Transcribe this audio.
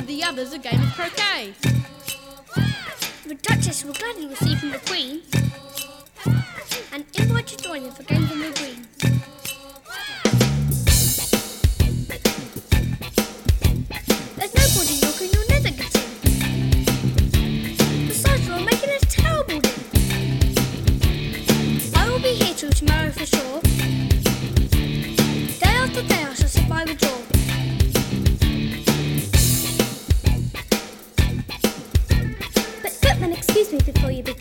the others a game of croquet. The Duchess will gladly receive from the Queen and invite to join them for games on the green. There's nobody knocking, you'll never get in. Besides, you're making a terrible din. I will be here till tomorrow for sure. Day after day I shall sit by the door. But footman, excuse me before you begin.